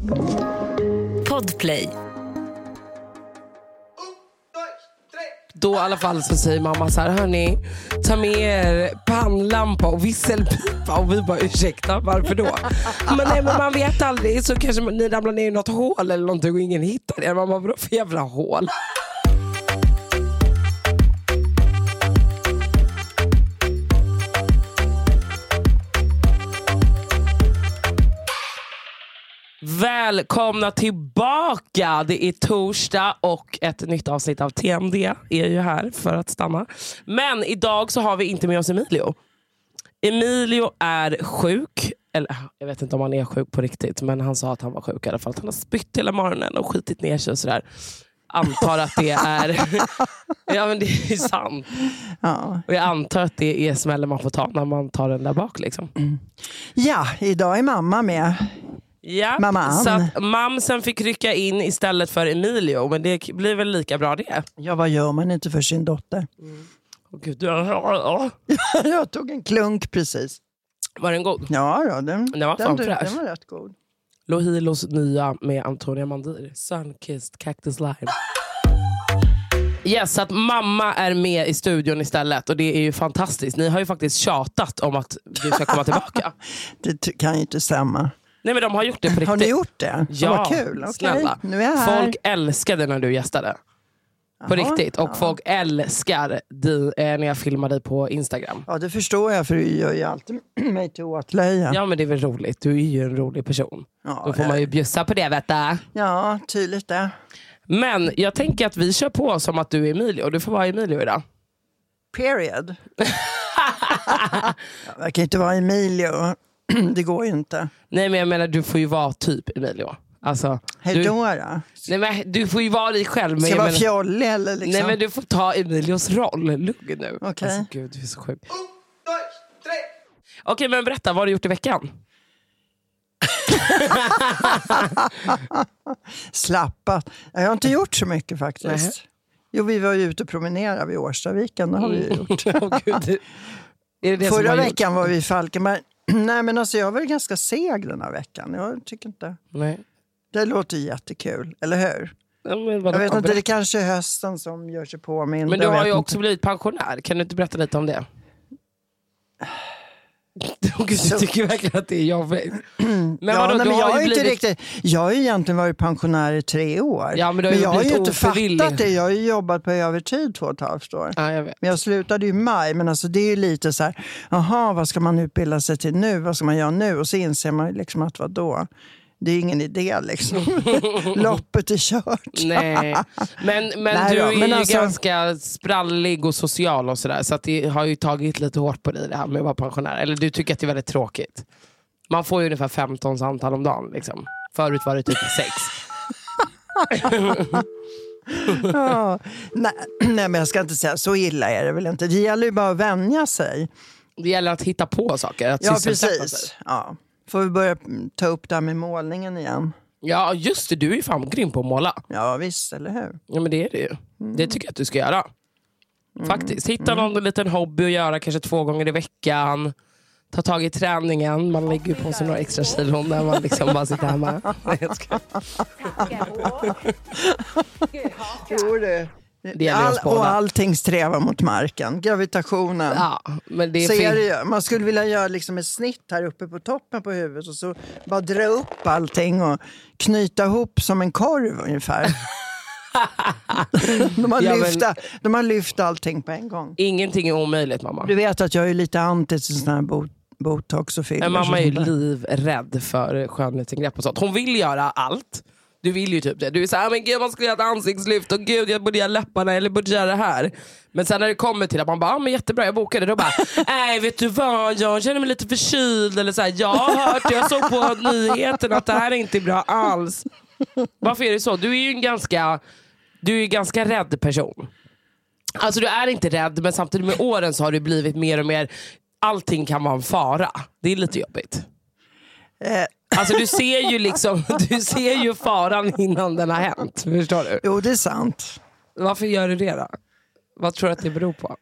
Podplay. Då i alla fall så säger mamma så här: hörni, ta med er pannlampa och visselpipa. Och vi bara, ursäkta, varför då? Men nej, men man vet aldrig, så kanske ni ramlar ner i något hål eller någonting och ingen hittar det. Man bara, vadå för jävla hål? Välkomna tillbaka. Det är torsdag och ett nytt avsnitt av TMD är ju här för att stanna. Men idag så har vi inte med oss Emilio. Emilio är sjuk. Eller jag vet inte om han är sjuk på riktigt, men han sa att han var sjuk i alla fall. Att han har spytt hela morgonen och skitit ner sig och sådär. Antar att det är... ja, men det är ju sant. Ja. Och jag antar att det är smällen man får ta när man tar den där bak liksom. Ja, idag är mamma med. Ja, Mamman. Så att mamsen fick rycka in istället för Emilio. Men det blir väl lika bra det. Ja, vad gör man inte för sin dotter? Gud, jag tog en klunk precis. Var den god? Ja, den var den var rätt god. Lohilos nya med Antonia Mandir. Sunkissed Cactus Lime. Yes, så att mamma är med i studion istället. Och det är ju fantastiskt. Ni har ju faktiskt tjatat om att du ska komma tillbaka. Det kan ju inte stämma. Nej, men de har gjort det på riktigt. Har ni gjort det? Ja, vad kul. Okay. Snälla. Nu är jag här. Folk älskade när du gästade. På riktigt. Och folk älskar när jag filmar dig på Instagram. Ja, det förstår jag, för du gör ju alltid mig till åtlöja. Ja, men det är väl roligt. Du är ju en rolig person. Ja, då får man ju bjussa på det, vet du. Ja, tydligt det. Men jag tänker att vi kör på som att du är Emilio. Du får vara Emilio idag. Period. Jag kan inte vara Emilio. Det går ju inte. Nej, men jag menar, du får ju vara typ Emilio. Alltså, hej då. Nej, men du får ju vara dig själv. Ska jag vara fjollig eller liksom? Nej, men du får ta Emilios roll. Lugn nu. Okay. Alltså, gud, du är så sjuk. 1, 2, 3. Okej, men berätta, vad har du gjort i veckan? Slappat. Jag har inte gjort så mycket faktiskt. Jo, vi var ju ute och promenerade vid Årstaviken. Det har vi gjort. Förra veckan var vi i Falkenberg. Nej, men alltså jag var ganska seg den här veckan. Jag tycker inte. Nej. Det låter jättekul, eller hur? Ja, jag vet inte, det kanske är hösten som gör sig påmind. Men du har ju också blivit pensionär. Kan du inte berätta lite om det? Du tycker verkligen att det är jobbigt. Men jag har inte riktigt. Jag har ju egentligen varit pensionär i 3 år. Ja, men jag har ju inte fattat det. Jag har ju jobbat på övertid 2,5 år. Ja, jag vet. Men jag slutade ju i maj. Men alltså det är ju lite så här, aha, vad ska man utbilda sig till nu? Vad ska man göra nu? Och så inser man liksom att vadå? Det är ingen idé liksom. Loppet är kört. Nej. Men du är ju ganska sprallig och social och sådär. Så att det har ju tagit lite hårt på dig det här med att vara pensionär. Eller du tycker att det är väldigt tråkigt. Man får ju ungefär 15 samtal om dagen liksom. Förut var det typ 6. Nej, men jag ska inte säga, så illa är det väl inte. Det gäller ju bara att vänja sig. Det gäller att hitta på saker. Att precis. Ja. Får vi börja ta upp det här med målningen igen? Ja, just det. Du är ju fan grym på att måla. Ja, visst, eller hur? Ja, men det är det ju. Det tycker jag att du ska göra. Faktiskt. Hitta någon liten hobby att göra kanske 2 gånger i veckan. Ta tag i träningen. Man lägger ju på sig några extra kilon när man liksom bara sitter hemma. Tror du? Och allting strävar mot marken. Gravitationen. Ja, men det är man skulle vilja göra liksom ett snitt här uppe på toppen på huvudet och så bara dra upp allting och knyta ihop som en korv ungefär. De har lyft allting på en gång. Ingenting är omöjligt, mamma. Du vet att jag är lite anti till sån här botox och filler. Mamma är ju livrädd för skönhetsingrepp och sånt. Hon vill göra allt. Du vill ju typ det. Du är såhär, men gud, man skulle göra ett ansiktslyft. Och gud, jag borde göra läpparna eller borde göra det här. Men sen när det kommer till att man bara, men jättebra, jag bokade. Då bara, nej, vet du vad, jag känner mig lite förkyld. Eller såhär, jag har hört, jag såg på nyheterna att det här är inte bra alls. Varför är det så? Du är ju en ganska rädd person. Alltså du är inte rädd, men samtidigt med åren så har du blivit mer och mer, allting kan vara en fara. Det är lite jobbigt. Alltså du ser ju faran innan den har hänt. Förstår du? Jo, det är sant. Varför gör du det då? Vad tror du att det beror på?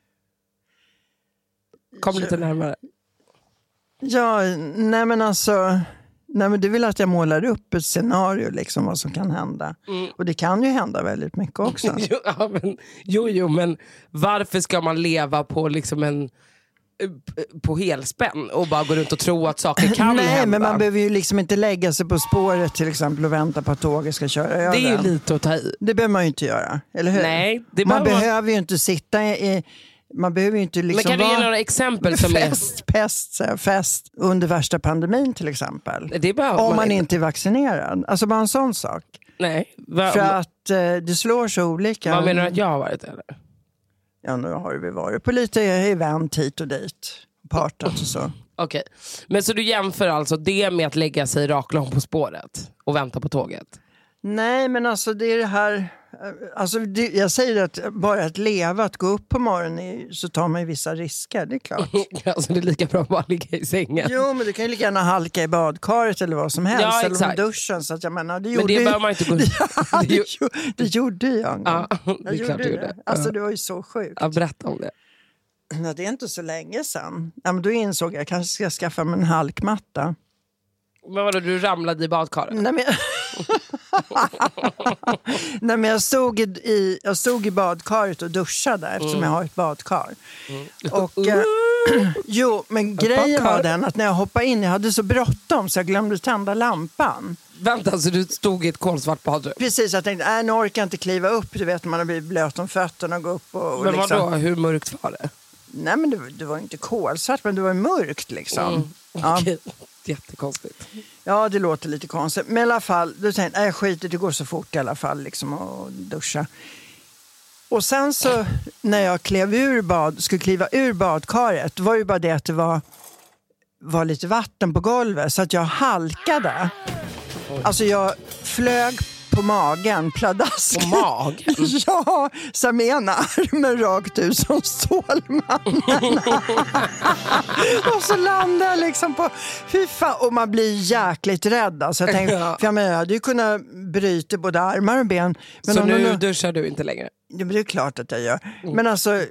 Kom lite närmare. Ja, nej men alltså, Nej, men du vill att jag målar upp ett scenario liksom vad som kan hända. Och det kan ju hända väldigt mycket också. men varför ska man leva på liksom på helspänn och bara gå runt och tro att saker kan hända? Nej, men man behöver ju liksom inte lägga sig på spåret till exempel och vänta på att tåget ska köra över. Det är ju lite att ta i. Det behöver man ju inte göra, eller hur? Nej, man behöver ju inte sitta man behöver ju inte liksom men kan du ge några exempel som fest under värsta pandemin till exempel. Om man inte är vaccinerad. Alltså bara en sån sak. Nej. För att det slår så olika. Vad menar du att jag har varit eller? Ja, nu har vi varit på lite event hit och dit. Partat och så. Okej. Men så du jämför alltså det med att lägga sig raklång på spåret och vänta på tåget? Nej, men alltså det är det här... Alltså jag säger att bara att leva, att gå upp på morgonen så tar man ju vissa risker, det är klart. Alltså det är lika bra att bara ligga i sängen. Jo, men du kan ju lika gärna halka i badkaret eller vad som helst. Ja, eller med duschen. Så att jag menar, men det bör man inte gå... det gjorde jag en gång. Ja, det är klart du gjorde. Alltså det var ju så sjukt. Ja, berätta om det. Ja, det är inte så länge sedan. Ja, men då insåg jag kanske ska skaffa mig en halkmatta. Men vadå, du ramlade i badkaret? Nej, men jag stod i badkaret och duschade eftersom jag har ett badkar. Och jo, men grejen var den att när jag hoppade in, jag hade så bråttom så jag glömde tända lampan. Vänta, så du stod i ett kolsvart badrum? Precis, jag tänkte, nu orkar jag inte kliva upp. Du vet, man har blivit blöt om fötterna och gå upp och men liksom... vadå, hur mörkt var det? Nej, men det var inte kolsvart, men det var mörkt liksom. Okej. Jättekonstigt. Ja, det låter lite konstigt. Men i alla fall, då tänkte jag skiter, det går så fort i alla fall liksom att duscha. Och sen så när jag skulle kliva ur badkaret, var ju bara det att det var lite vatten på golvet så att jag halkade. Alltså jag flög på magen, pladask. På magen? Ja, så med ena armen rakt ut som Stålmannen. Och så landade jag liksom på... Fy fan, och man blir jäkligt rädd. Alltså jag tänkte, för jag hade ju kunnat bryta både armar och ben. Men så nu duschar du inte längre? Ja, men det är klart att jag gör. Men alltså...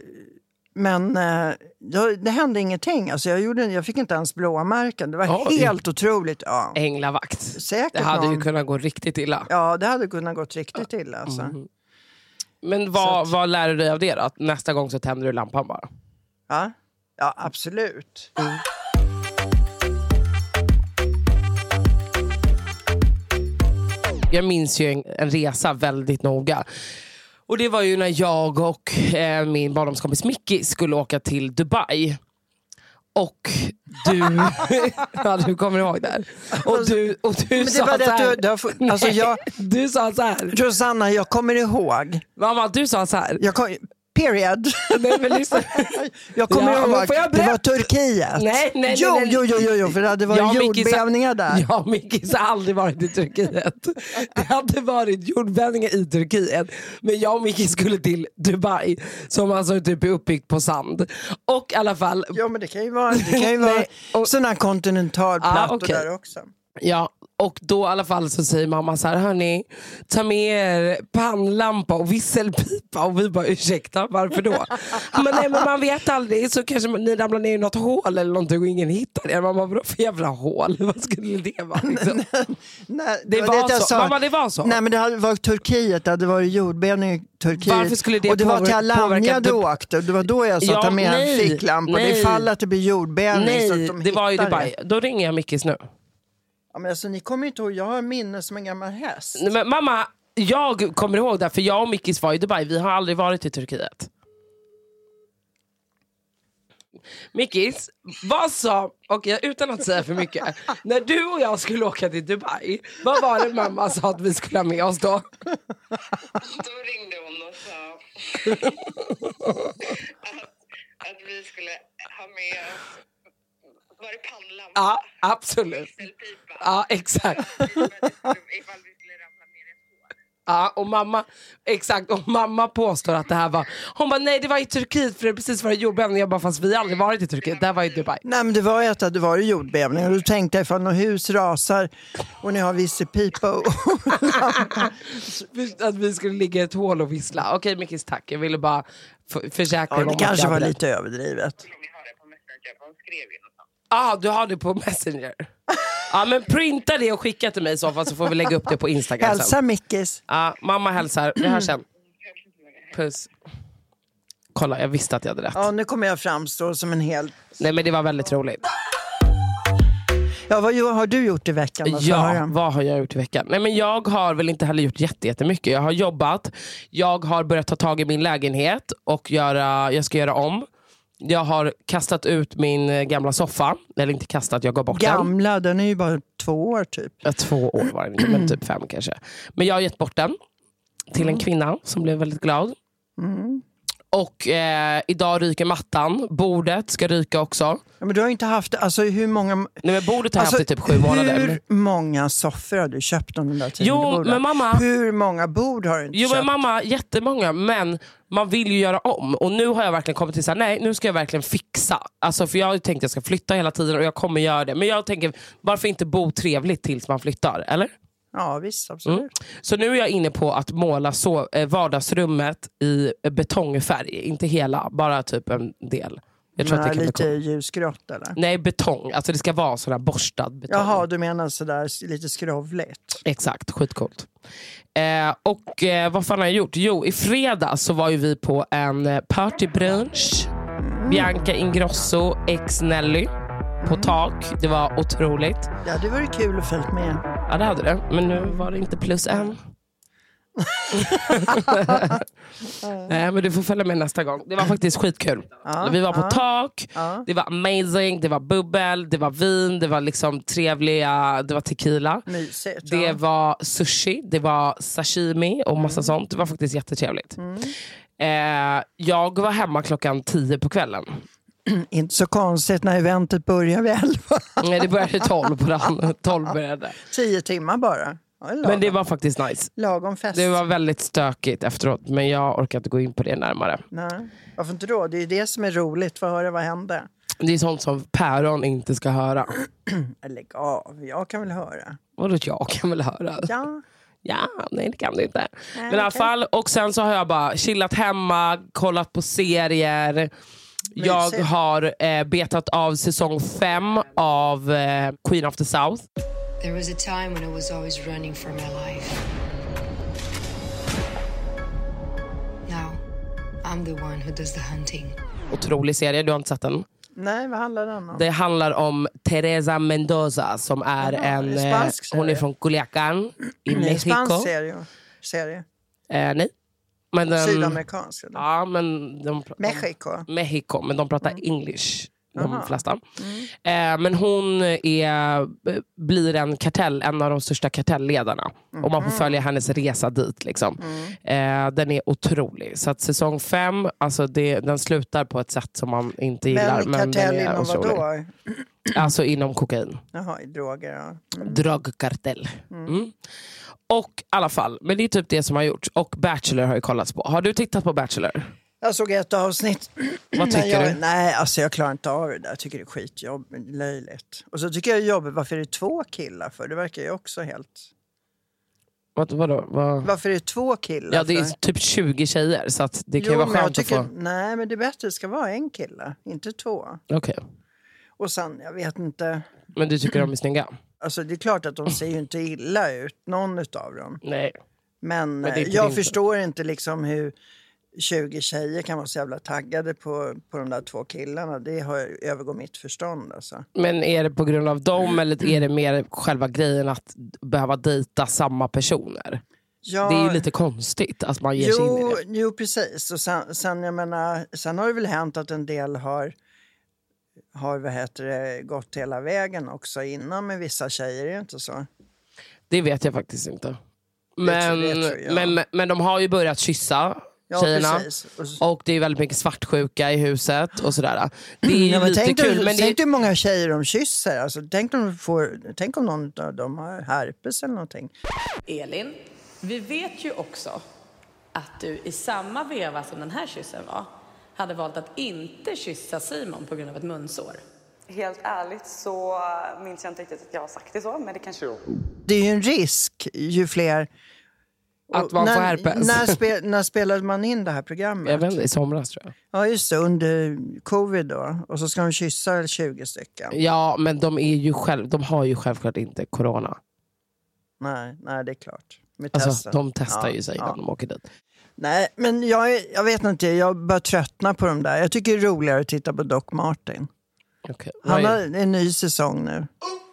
det hände ingenting. Alltså jag fick inte ens blåmärken. Det var helt otroligt. Ja. Änglavakt. Säkert det hade ju kunnat gå riktigt illa. Ja, det hade kunnat gå riktigt illa. Alltså. Men vad lär du dig av det då? Att nästa gång så tänder du lampan bara? Ja, absolut. Jag minns ju en resa väldigt noga. Och det var ju när jag och min barndomskompis Mickey skulle åka till Dubai. Och du... ja, du kommer ihåg där. Och du sa så här... Du sa så här... Rosanna, jag kommer ihåg. Mamma, du sa så här... Period. Nej, men lyssna. Jag kommer ihåg, det var Turkiet. Nej. Jo, för det hade varit jordbävningar där. Ja, Mickis har aldrig varit i Turkiet. Det hade varit jordbävningar i Turkiet. Men jag och Mickis skulle till Dubai, som alltså typ är uppbyggt på sand. Och i alla fall... Ja, men det kan ju vara sådana här kontinentalplattor där också. Ja, och då i alla fall så säger mamma så här: hörni, ta med er pannlampa och visselpipa. Och vi bara, ursäkta, varför då? Men nej, men man vet aldrig, så kanske ni ramlar ner i något hål eller någonting och ingen hittar det. Mamma, vadå för jävla hål? Vad skulle det vara liksom? Nej, det var så. Mamma, det var så. Nej, men det hade varit Turkiet, det hade varit jordbävning i Turkiet. Varför skulle det och det var till Alanya du åkte. Det var då jag sa, ta med en ficklampa. Det är fall att det blir jordbävning. Nej, så att de det var i Dubai. Då ringer jag Mickis nu. Ja, men alltså, ni kommer inte ihåg, jag har minne som en gammal häst. Men mamma, jag kommer ihåg det, för jag och Mickis var i Dubai. Vi har aldrig varit i Turkiet. Mickis, vad sa... Okej, utan att säga för mycket. När du och jag skulle åka till Dubai, vad var det mamma sa att vi skulle ha med oss då? Då ringde hon och sa att vi skulle ha med oss... Var det pannlampa? Ja, absolut. Ja, exakt. Ifall vi skulle ramla ner i ett hål. Ja, och mamma, exakt, och mamma påstår att det här var... Hon bara, nej, det var i Turkiet, för det precis var jordbävning. Jag bara, fast vi har aldrig varit i Turkiet, det här var i Dubai. Nej, men det var ju att det var jordbävning. Och då tänkte jag, ifall något hus rasar och ni har visselpipa och att vi skulle ligga i ett hål och vissla. Okej, Mickis, tack. Jag ville bara försäkra. Ja, det kanske var lite överdrivet. Ni har det på Messenger, de skrev ju något. Du har det på Messenger. Ja, men printa det och skicka till mig så får vi lägga upp det på Instagram. Hälsa Mickis. Ja, mamma hälsar. Vi hörs sen. Puss. Kolla, jag visste att jag hade rätt. Ja, nu kommer jag framstå som en hel... Nej, men det var väldigt roligt. Ja, vad har du gjort i veckan? Vad har jag gjort i veckan? Nej, men jag har väl inte heller gjort jättemycket. Jag har jobbat. Jag har börjat ta tag i min lägenhet och jag ska göra om. Jag har kastat ut min gamla soffa. Eller inte kastat, jag går bort den är ju bara 2 år typ. Ja, 2 år var den, men typ 5 kanske. Men jag har gett bort den till en kvinna som blev väldigt glad. Och idag ryker mattan. Bordet ska ryka också. Ja, men du har inte haft, alltså hur många... Nej, men bordet har haft det typ 7 månader. Hur många soffor har du köpt om den där tiden? Jo, men mamma... Hur många bord har du inte köpt? Jo, men mamma, jättemånga. Men man vill ju göra om. Och nu har jag verkligen kommit till så här, nej, nu ska jag verkligen fixa. Alltså, för jag har tänkt att jag ska flytta hela tiden och jag kommer göra det. Men jag tänker, varför inte bo trevligt tills man flyttar, eller? Ja, visst, absolut. Så nu är jag inne på att måla vardagsrummet i betongfärg. Inte hela, bara typ en del. Jag tror att det kan lite ljusgrått eller? Nej, betong. Alltså det ska vara sån här borstad betong. Jaha, du menar sådär lite skrovligt. Exakt, skitcoolt. Vad fan har jag gjort? Jo, i fredag så var ju vi på en partybrunch. Bianca Ingrosso, ex Nelly. På tak. Det var otroligt. Ja, det var kul att följa med. Ja, det hade det. Men nu var det inte +1. Nej, men du får följa med nästa gång. Det var faktiskt skitkul. Vi var på tak. Det var amazing. Det var bubbel. Det var vin. Det var liksom trevliga. Det var tequila. Mysigt, det var sushi. Det var sashimi och massa sånt. Det var faktiskt jättetrevligt. Jag var hemma 10 på kvällen. Inte så konstigt när eventet börjar vid 11. Nej, det började 12 på den. 12 började. 10 timmar bara. Men det var faktiskt nice. Lagom fest. Det var väldigt stökigt efteråt, men jag orkar inte gå in på det närmare. Nej, varför inte då? Det är det som är roligt, för att höra vad hände. Det är sånt som päron inte ska höra. Lägg av, jag kan väl höra. Vadå, jag kan väl höra? Ja, nej det kan du inte. Nej, men i alla fall, och sen så har jag bara chillat hemma, kollat på serier. Jag har betat av säsong 5 av Queen of the South. There was a time when I was always running for my life. Now, I'm the one who does the hunting. Otrolig serie, du har inte sett den? Nej, vad handlar den om? Det handlar om Teresa Mendoza som är en hon är från Culiacán i Mexico. Spansk serie. Nej. Men Sydamerikansk. Eller? Ja, men Mexico, men de pratar English. De flesta. Men hon blir en av de största kartellledarna. Och man får följa hennes resa dit liksom. Den är otrolig. Så att säsong 5, alltså den slutar på ett sätt som man inte gillar. Men kartell inom vadå? Alltså inom kokain. Jaha, i droger, ja. Drogkartell. Och i alla fall, men det är typ det som har gjorts. Och Bachelor har ju kollats på. Har du tittat på Bachelor? Jag såg ett avsnitt. Vad tycker du? Nej, alltså jag klarar inte av det där. Jag tycker det är skitjobbigt, löjligt. Och så tycker jag jobbigt, varför är det 2 killar för? Det verkar ju också helt... Vadå? Varför är det 2 killar? Ja, det är typ 20 tjejer, så att det kan ju vara skönt att få... Nej, men det är bättre, det ska vara 1 kille, inte 2. Okej. Och sen, jag vet inte... Men du tycker de är snygga? Alltså det är klart att de ser ju inte illa ut, någon utav dem. Nej. Men jag förstår inte liksom hur 20 tjejer kan vara så jävla taggade på de där 2 killarna. Det övergår mitt förstånd alltså. Men är det på grund av dem eller är det mer själva grejen att behöva dejta samma personer? Ja, det är ju lite konstigt att man ger sig in i det. Jo, precis. Och sen jag menar, sen har det väl hänt att en del har gått hela vägen också innan med vissa tjejer, är det inte så? Det vet jag faktiskt inte. Men de har ju börjat kyssa tjejerna. Precis. Och det är väldigt mycket svartsjuka i huset och sådär. Det är lite kul. Men tänk hur många tjejer de kysser. Alltså, tänk om någon av dem har herpes eller någonting. Elin, vi vet ju också att du i samma veva som den här kyssen var hade valt att inte kyssa Simon på grund av ett munsår. Helt ärligt så minns jag inte riktigt att jag har sagt det så, men det kanske... Det är ju en risk ju fler... Att man får herpes. När spelade man in det här programmet? Jag vet inte, i somras tror jag. Ja, just det, under covid då. Och så ska de kyssa 20 stycken. Ja, men de har ju självklart inte corona. Nej, det är klart. Alltså, de testar ju sig innan de åker dit. Nej, men jag vet inte, jag bara tröttnar på dem där. Jag tycker det är roligare att titta på Doc Martin. Okay. Han har en ny säsong nu.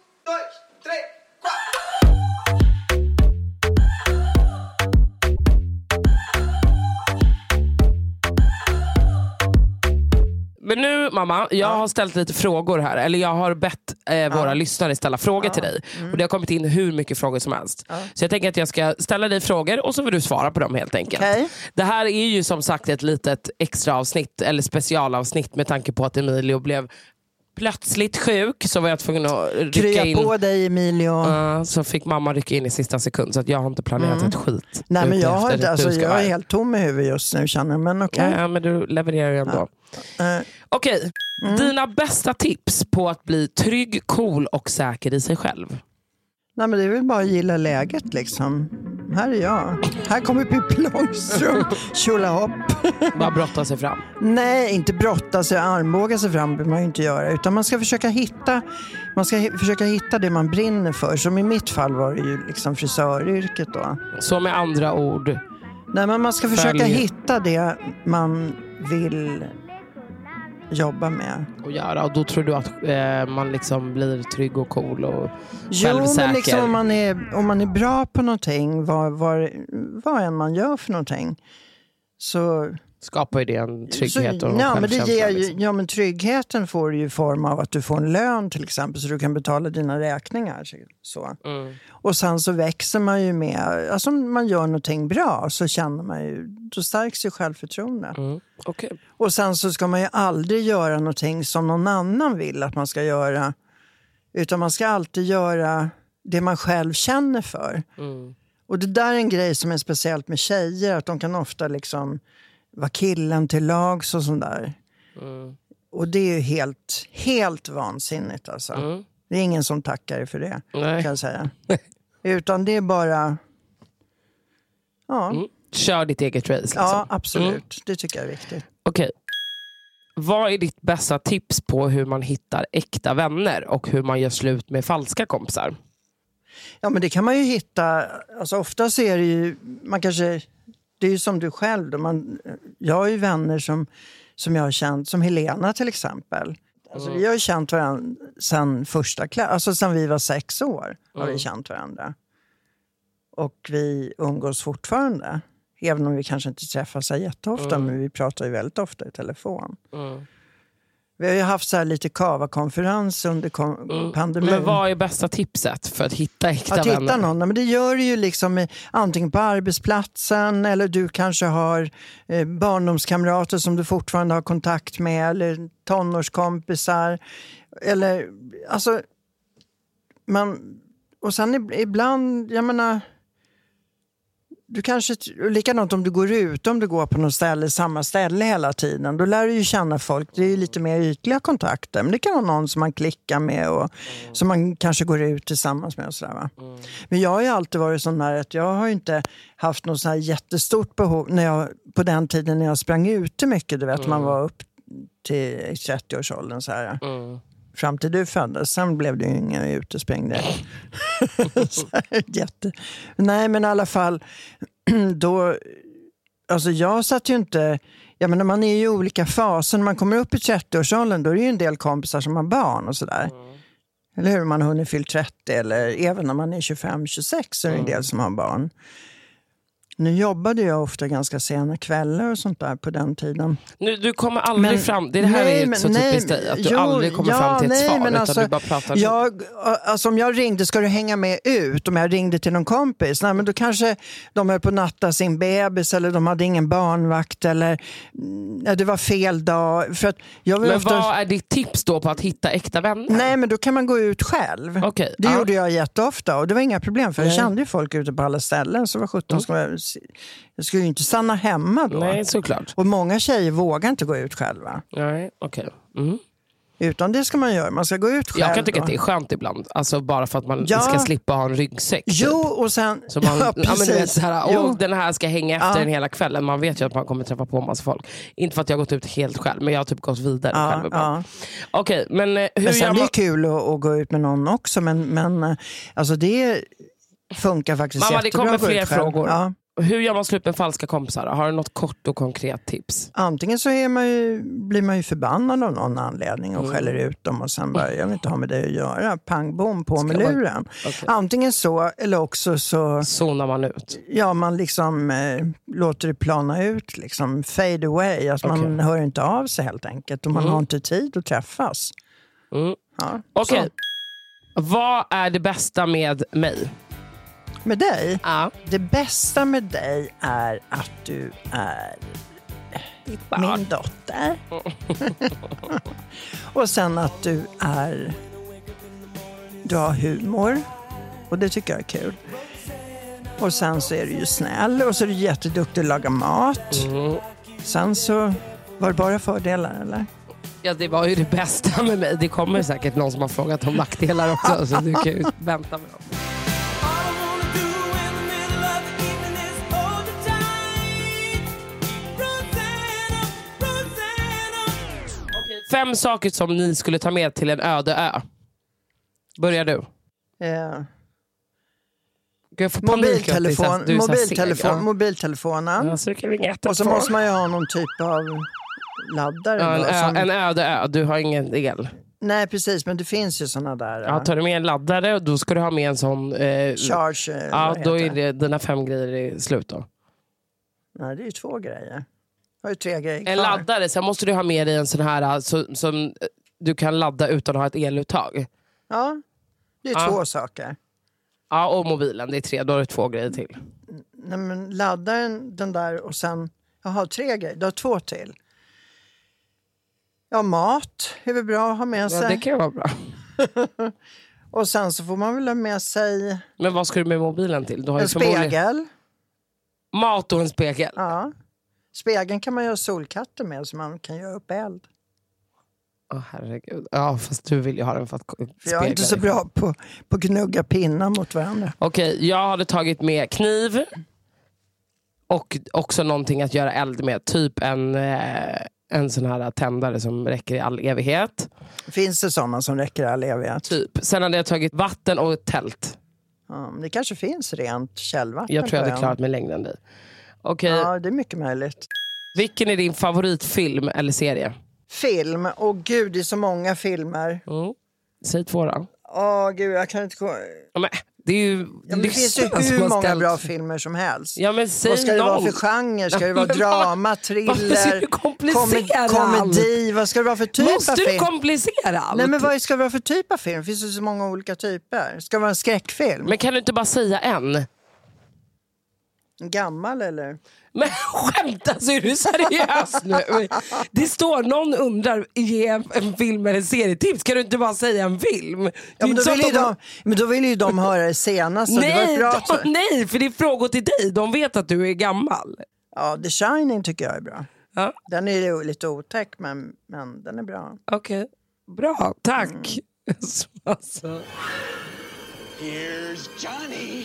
Men nu, mamma, jag har ställt lite frågor här. Eller jag har bett våra lyssnare ställa frågor till dig. Och det har kommit in hur mycket frågor som helst. Så jag tänker att jag ska ställa dig frågor och så får du svara på dem helt enkelt. Okay. Det här är ju som sagt ett litet extra avsnitt eller specialavsnitt med tanke på att Emilio blev plötsligt sjuk, så var jag tvungen att rycka in. På dig, Emilio. Så fick mamma rycka in i sista sekund, så att jag har inte planerat ett skit. Nej, men jag är helt tom i huvudet just nu, känner jag. Men okej. Ja, men du levererar ju ändå. Okej. Dina bästa tips på att bli trygg, cool och säker i sig själv? Nej, men det är väl bara att gilla läget liksom. Här är jag. Här kommer Pippi Långstrump. Tjolahopp. Bara brotta sig fram. Nej, inte brotta sig, armbåga sig fram behöver man ju inte göra. Utan man ska försöka hitta det man brinner för. Som i mitt fall var det ju liksom frisöryrket då. Så med andra ord. Nej, men man ska försöka hitta det man vill jobba med. Och göra, och då tror du att man liksom blir trygg och cool och självsäker? Jo, men liksom om man är bra på någonting, vad än man gör för någonting, så skapar ju det en trygghet och men det ger ju, liksom. ja, men tryggheten får du ju i form av att du får en lön till exempel, så du kan betala dina räkningar. Så. Och sen så växer man ju med, alltså om man gör någonting bra så känner man ju, då stärks ju självförtroende. Okay. Och sen så ska man ju aldrig göra någonting som någon annan vill att man ska göra, utan man ska alltid göra det man själv känner för. Och det där är en grej som är speciellt med tjejer, att de kan ofta liksom vara killen till lags och sånt där. Och det är ju helt vansinnigt alltså. Det är ingen som tackar för det. Nej. Kan jag säga. Utan det är bara kör ditt eget race liksom. Ja, absolut. Det tycker jag är viktigt. Okej. Vad är ditt bästa tips på hur man hittar äkta vänner och hur man gör slut med falska kompisar? Ja, men det kan man ju hitta, alltså ofta så är det ju, det är ju som du själv då, jag har ju vänner som jag har känt, som Helena till exempel. Alltså vi har ju känt varandra sedan första klass, alltså sedan vi var 6 år har vi känt varandra. Och vi umgås fortfarande, även om vi kanske inte träffas så jätteofta, men vi pratar ju väldigt ofta i telefon. Vi har ju haft så här lite kava-konferens under pandemin. Men vad är bästa tipset för att hitta äkta vänner? Att hitta någon, men det gör du ju liksom antingen på arbetsplatsen, eller du kanske har barndomskamrater som du fortfarande har kontakt med, eller tonårskompisar. Eller, alltså, och sen ibland, jag menar, du kanske, likadant om du går ut, om du går på något ställe, samma ställe hela tiden, då lär du ju känna folk. Det är ju lite mer ytliga kontakter, men det kan vara någon som man klickar med och som man kanske går ut tillsammans med och sådär, va? Men jag har ju alltid varit sån här att jag har ju inte haft något så här jättestort behov på den tiden när jag sprang ute mycket, du vet, man var upp till 30-årsåldern så här. Fram till du föddes. Sen blev det ju ingen utesprängde. Nej, men i alla fall då, alltså jag satt ju inte, jag menar, man är ju i olika faser. När man kommer upp i 30-årsåldern, då är det ju en del kompisar som har barn och sådär. Eller hur, man har hunnit fyllt 30, eller även när man är 25-26 så är det en del som har barn. Nu jobbade jag ofta ganska sena kvällar och sånt där på den tiden. Du kommer aldrig fram, det här är så typiskt dig, att du aldrig kommer fram till ett svar, utan alltså, du bara pratar. Alltså om jag ringde, ska du hänga med ut? Om jag ringde till någon kompis, nej, men då kanske de höll på att natta sin bebis, eller de hade ingen barnvakt, eller det var fel dag. För att men vad är ditt tips då på att hitta äkta vänner? Nej, men då kan man gå ut själv. Okay. Det gjorde jag jätteofta, och det var inga problem, för jag kände ju folk ute på alla ställen, så var 17 jag skulle ju inte stanna hemma då. Nej, såklart. Och många tjejer vågar inte gå ut själva. Nej, okej. Utan det ska man göra. Man ska gå ut själv. Jag kan tycka att det är skönt ibland. Alltså bara för att man ska slippa ha en ryggsäck. Jo, och sen... Så man, men du vet, så här, och den här ska hänga efter den hela kvällen. Man vet ju att man kommer träffa på en massa folk. Inte för att jag har gått ut helt själv, men jag har typ gått vidare själv ibland. Okej, men hur men sen det är kul att gå ut med någon också. Men alltså det funkar faktiskt mamma, jättebra. Mamma, det kommer fler frågor. Ja. Hur gör man slut med falska kompisar? Har du något kort och konkret tips? Antingen så blir man ju förbannad av någon anledning och skäller ut dem och sen bara, jag vill inte ha med det att göra. Pang, bom, på med luren. Okay. Antingen så, eller också så... zonar man ut? Ja, man liksom låter det plana ut, liksom fade away. Alltså man hör inte av sig helt enkelt och man har inte tid att träffas. Ja, Okej. Vad är det bästa med mig? Med dig? Ja. Det bästa med dig är att du är min dotter. Och sen att du har humor. Och det tycker jag är kul. Och sen så är du ju snäll. Och så är du jätteduktig att laga mat. Sen så var det bara fördelar, eller? Ja, det var ju det bästa med mig. Det kommer säkert någon som har frågat om nackdelar också. Så du kan ju vänta med dem. 5 saker som ni skulle ta med till en öde ö. Börjar du? Mobiltelefonen. Och så måste man ju ha någon typ av laddare. En öde ö. Du har ingen el. Nej, precis. Men det finns ju såna där. Ja, tar du med en laddare, då ska du ha med en sån... charge. Ja, då är det dina 5 grejer i slut då. Nej, det är ju 2 grejer. Har ju 3 grejer kvar. En laddare, sen måste du ha med dig en sån här som du kan ladda utan att ha ett eluttag. Ja, det är 2 saker. Ja, och mobilen, det är 3. Då har du 2 grejer till. Nej, men laddaren, den där och sen... Jag har 3 grejer, du har 2 till. Ja, mat är väl bra att ha med sig. Ja, det kan vara bra. Och sen så får man väl ha med sig... Men vad ska du med mobilen till? Du har en spegel. Mat och en spegel? Ja. Spegeln kan man göra solkatter med så man kan göra upp eld. Herregud. Ja, fast du vill ju ha den för att spegla. För jag är inte så bra på att gnugga pinnar mot varandra. Okej, jag hade tagit med kniv. Och också någonting att göra eld med. Typ en sån här tändare som räcker i all evighet. Finns det sådana som räcker i all evighet? Typ. Sen hade jag tagit vatten och ett tält. Det kanske finns rent källvatten. Jag tror jag hade klarat mig längre än dig. Okej. Ja, det är mycket möjligt. Vilken är din favoritfilm eller serie? Film? Gud, det är så många filmer. Säg 2 då. Gud, jag kan inte... Men, det är ju... det finns ju hur många bra filmer som helst. Ja, men säg vad ska det vara för genre? Ska det vara drama, thriller, komedi? Vad ska det vara för typ av film? Måste du komplicera allt? Nej, men vad ska det vara för typ av film? Det finns ju så många olika typer. Ska det vara en skräckfilm? Men kan du inte bara säga en? En gammal eller? Men skämta, så är du seriös nu? Det står, någon undrar, ge en film eller serietips. Kan du inte bara säga en film? Ja, men då vill ju de höra det senast. Nej, för det är frågor till dig. De vet att du är gammal. Ja, The Shining tycker jag är bra. Ja. Den är ju lite otäck, men den är bra. Okej, bra, tack. Alltså. Here's Johnny.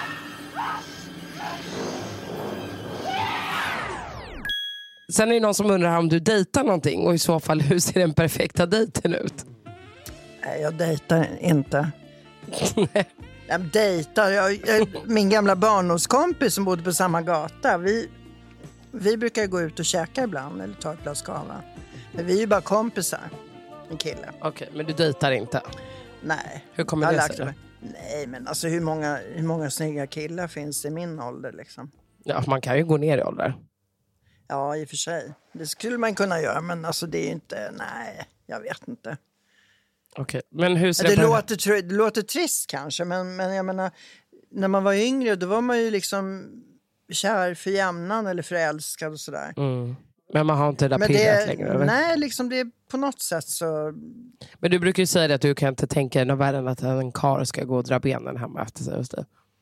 Sen är det någon som undrar om du dejtar någonting. Och i så fall, hur ser den perfekta dejten ut? Nej, jag dejtar inte. Jag dejtar. Min gamla barndomskompis som bodde på samma gata. Vi brukar gå ut och käka ibland. Eller ta ett glas kava. Men vi är ju bara kompisar. En kille. Okej, men du dejtar inte? Nej. Hur kommer det sig? Nej, men alltså hur många snygga killar finns i min ålder liksom? Ja, man kan ju gå ner i ålder. Ja, i och för sig. Det skulle man kunna göra, men alltså det är inte... Nej, jag vet inte. Okej, men hur ser det låter trist kanske, men jag menar... När man var yngre, då var man ju liksom kär för jämnan eller förälskad och sådär. Men man har inte det där pirret längre, eller? Nej, liksom det är på något sätt så... Men du brukar ju säga att du kan inte tänka dig något värre än att en karl ska gå och dra benen hemma efter sig hos dig.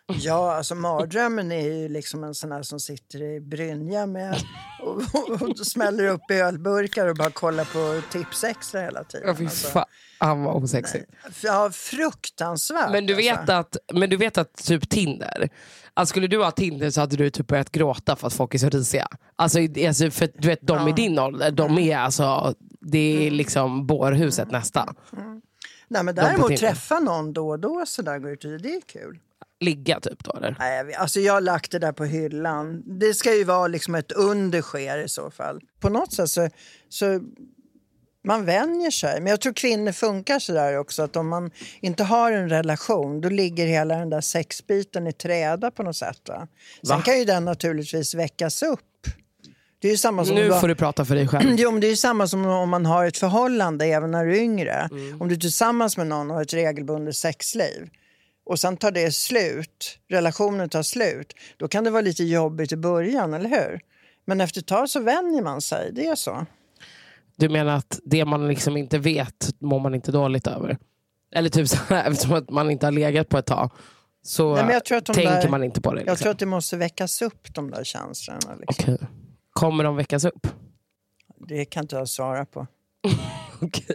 Ja, alltså mardrömmen är ju liksom en sån här som sitter i brynja med och smäller upp i ölburkar och bara kollar på Tips Extra hela tiden. Ja, fy fan, han var osexig. Ja, fruktansvärt. Men du vet att typ Tinder, alltså skulle du ha Tinder så hade du typ börjat gråta för att folk är så risiga. Alltså för du vet, de i din ålder, de är alltså, det är liksom bårhuset nästa. Nej, men däremot träffa någon då och då så där går ut, det är kul. Ligga typ då, eller? Nej, alltså jag har lagt det där på hyllan. Det ska ju vara liksom ett undersker i så fall. På något sätt så man vänjer sig. Men jag tror kvinnor funkar så där också. Att om man inte har en relation, då ligger hela den där sexbiten i träda på något sätt. Va? Sen kan ju den naturligtvis väckas upp. Det är ju samma som nu får du prata för dig själv. Jo, men det är ju samma som om man har ett förhållande även när du är yngre. Om du är tillsammans med någon och har ett regelbundet sexliv. Och sen tar det slut, relationen tar slut. Då kan det vara lite jobbigt i början, eller hur? Men efter ett tag så vänjer man sig, det är så. Du menar att det man liksom inte vet mår man inte dåligt över? Eller typ så här, eftersom att man inte har legat på ett tag så tänker man inte på det. Liksom. Jag tror att det måste väckas upp, de där känslorna. Liksom. Okay. Kommer de väckas upp? Det kan inte jag svara på. Okay.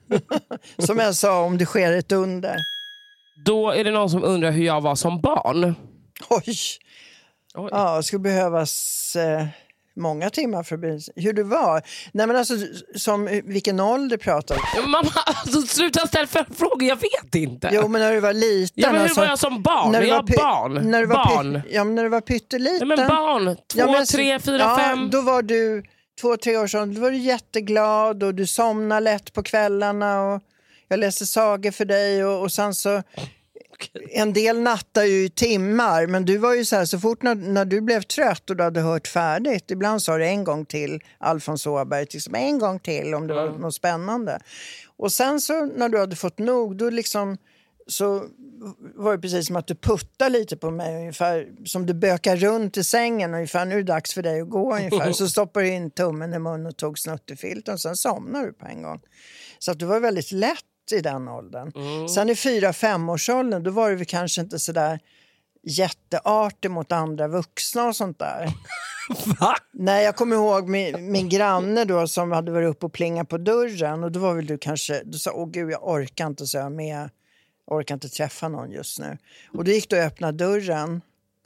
Som jag sa, om det sker ett under. Då är det någon som undrar hur jag var som barn. Oj. Ja, det skulle behövas många timmar för att bli... Hur du var? Nej, men alltså, vilken ålder pratar du? Mamma, alltså, sluta ställa för frågor, jag vet inte. Jo, men när du var liten... Ja, men hur var jag som barn? När jag barn. När du var barn. Ja, men när du var pytteliten. Ja, men barn. 2, 3, 4, 5. Då var du 2-3 år sedan. Då var du jätteglad och du somnade lätt på kvällarna och jag läste sagor för dig och sen så... En del nattar ju i timmar, men du var ju så här, så fort när du blev trött och du hade hört färdigt, ibland sa du en gång till Alfons Åberg, liksom, en gång till om det var något spännande. Och sen så när du hade fått nog, då liksom så var det precis som att du puttade lite på mig ungefär, som du bökar runt i sängen ungefär, nu är det dags för dig att gå ungefär, så stoppar du in tummen i munnen och tog snuttefilten och sen somnar du på en gång. Så att du var väldigt lätt i den åldern. Sen i 4-5-årsåldern då var det väl kanske inte så där jätteartig mot andra vuxna och sånt där. Va? Nej, jag kommer ihåg min granne då som hade varit uppe och plingat på dörren och då var väl du kanske, du sa, åh gud jag orkar inte så jag med, orkar inte träffa någon just nu. Och då gick du och öppnade dörren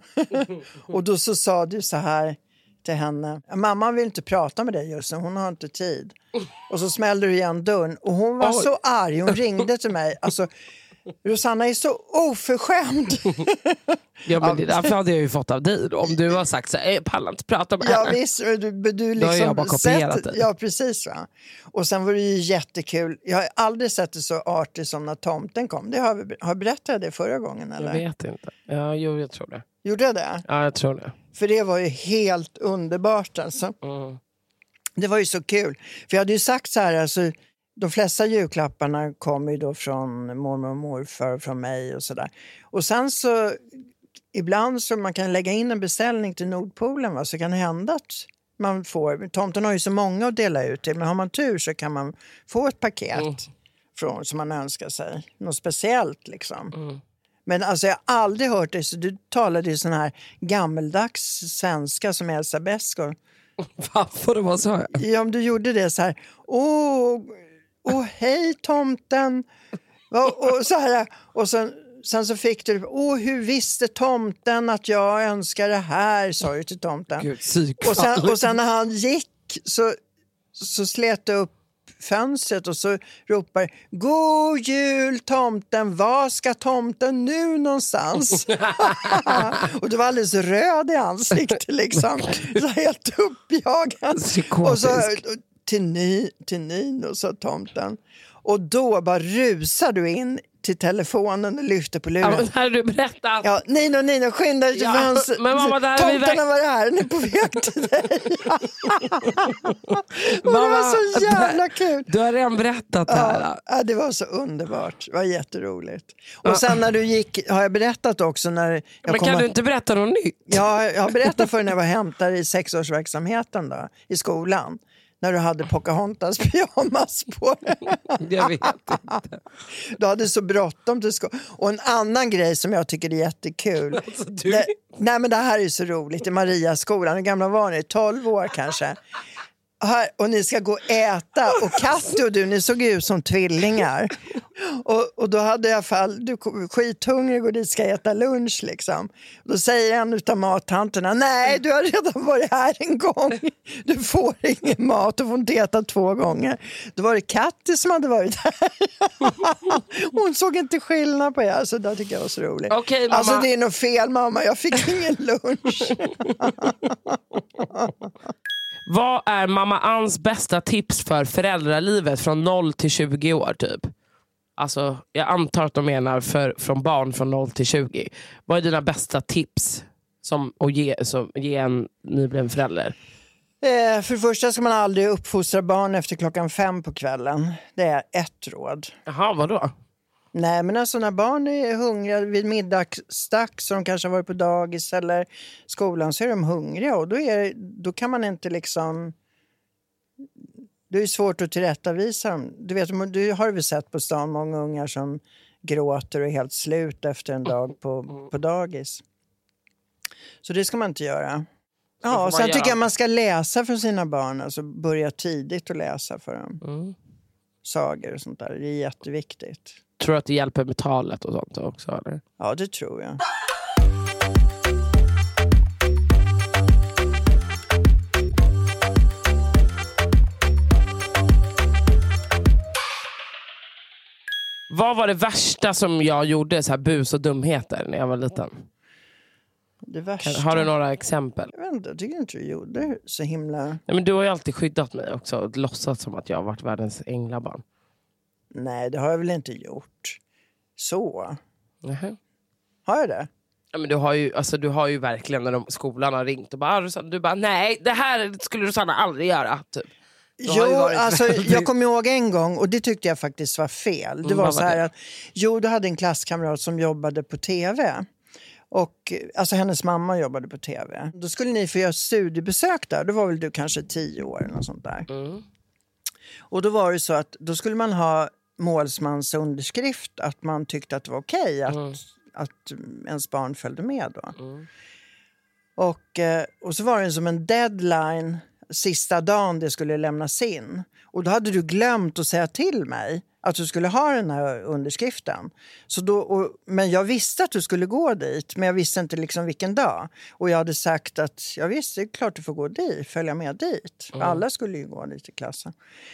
och då så sa du så här till henne, mamma vill inte prata med dig just nu, hon har inte tid. Och så smällde du igen dörren och hon var så arg, hon ringde till mig. Alltså, Rosanna är så oförskämd. Ja, men det därför hade jag ju fått av dig då. Om du har sagt så här, jag pallar inte prata med henne. Ja visst, du liksom då har jag bara kopierat det. Ja precis va. Och sen var det ju jättekul. Jag har aldrig sett det så artigt som när tomten kom. Det har jag berättat det förra gången eller? Jag vet inte. Ja, jo, jag tror det. Gjorde jag det? Ja, jag tror det. För det var ju helt underbart alltså. Det var ju så kul. För jag hade ju sagt så här, alltså, de flesta julklapparna kommer ju då från mormor och morfar och från mig och sådär. Och sen så, ibland så man kan lägga in en beställning till Nordpolen va, så kan det hända att man får, tomten har ju så många att dela ut till, men har man tur så kan man få ett paket från, som man önskar sig. Något speciellt liksom. Men alltså jag har aldrig hört det, så du talade ju sån här gammeldags svenska som Elsa Beskow. Varför det var så? Ja, om du gjorde det så här. Åh, hej tomten. Och så här. Och sen så fick du, hur visste tomten att jag önskar det här, sa du till tomten. Gud, och sen när han gick så slet du upp fönstret och så ropar god jul tomten, var ska tomten nu någonstans? Och du var alldeles röd i ansiktet liksom, så helt uppjagad. Och så till Nino, sa tomten. Och då bara rusar du in till telefonen och lyfter på luren. Ja, men här du berättat. Ja, Nino, skynda dig. Ja, men mamma, tomtarna var här, den är på väg till dig. Och det var så jävla kul. Du har redan berättat det här. Ja, det var så underbart. Det var jätteroligt. Och sen när du gick, har jag berättat också när... Men kan du inte berätta något nytt? Ja, jag har berättat för när jag var hämtare i 6-årsverksamheten då, i skolan. När du hade Pocahontas pyjamas på dig. Jag vet inte. Du hade så bråttom till skolan. Och en annan grej som jag tycker är jättekul. Alltså, Nej, men det här är så roligt. I Mariaskolan, hur gamla var ni? 12 år kanske. Här, och ni ska gå och äta. Och Katti och du, ni såg ut som tvillingar. Och då hade jag i alla fall, du skithungrig och dit ska äta lunch liksom. Då säger en utav mattanterna, nej du har redan varit här en gång. Du får ingen mat, du får inte äta 2 gånger. Då var det Katti som hade varit här. Hon såg inte skillnad på er, så det tycker jag var så roligt. Okej, mamma. Alltså det är nog fel mamma, jag fick ingen lunch. Vad är mamma Anns bästa tips för föräldralivet från 0 till 20 år typ? Alltså, jag antar att de menar från barn från 0 till 20. Vad är dina bästa tips att ge en nybliven förälder? För det första ska man aldrig uppfostra barn efter 5:00 på kvällen. Det är ett råd. Jaha, vadå? Nej, men alltså när barn är hungriga vid middagsdags, så de kanske har varit på dagis eller skolan, så är de hungriga. Och då kan man inte liksom... Det är svårt att tillrättavisa dem. Du har väl sett på stan många ungar som gråter och är helt slut efter en dag på dagis. Så det ska man inte göra. Ja, sen tycker jag man ska läsa för sina barn. Alltså börja tidigt att läsa för dem. Sagor och sånt där. Det är jätteviktigt. Tror du att det hjälper med talet och sånt också? Eller? Ja, det tror jag. Vad var det värsta som jag gjorde, så här bus och dumheter, när jag var liten? Det värsta. Har du några exempel? Jag vet inte, jag tycker inte du gjorde så himla... Nej, men du har ju alltid skyddat mig också och låtsats som att jag har varit världens änglabarn. Nej, det har jag väl inte gjort. Så. Uh-huh. Har jag det? Ja, men du har ju verkligen, när skolan har ringt och du bara, nej, det här skulle Rosanna aldrig göra, typ. Jo, alltså jag kommer ihåg en gång, och det tyckte jag faktiskt var fel. Det var så här att, du hade en klasskamrat som jobbade på tv. Och alltså hennes mamma jobbade på tv. Då skulle ni få göra studiebesök där. Då var väl du kanske 10 år eller något sånt där. Och då var det så att då skulle man ha målsmans underskrift att man tyckte att det var okej att ens barn följde med då. Och så var det som en deadline sista dagen det skulle lämnas in. Och då hade du glömt att säga till mig att du skulle ha den här underskriften. Men jag visste att du skulle gå dit, men jag visste inte liksom vilken dag. Och jag hade sagt att jag visste, det är klart du får gå dit, följa med dit. För alla skulle ju gå dit i klassen.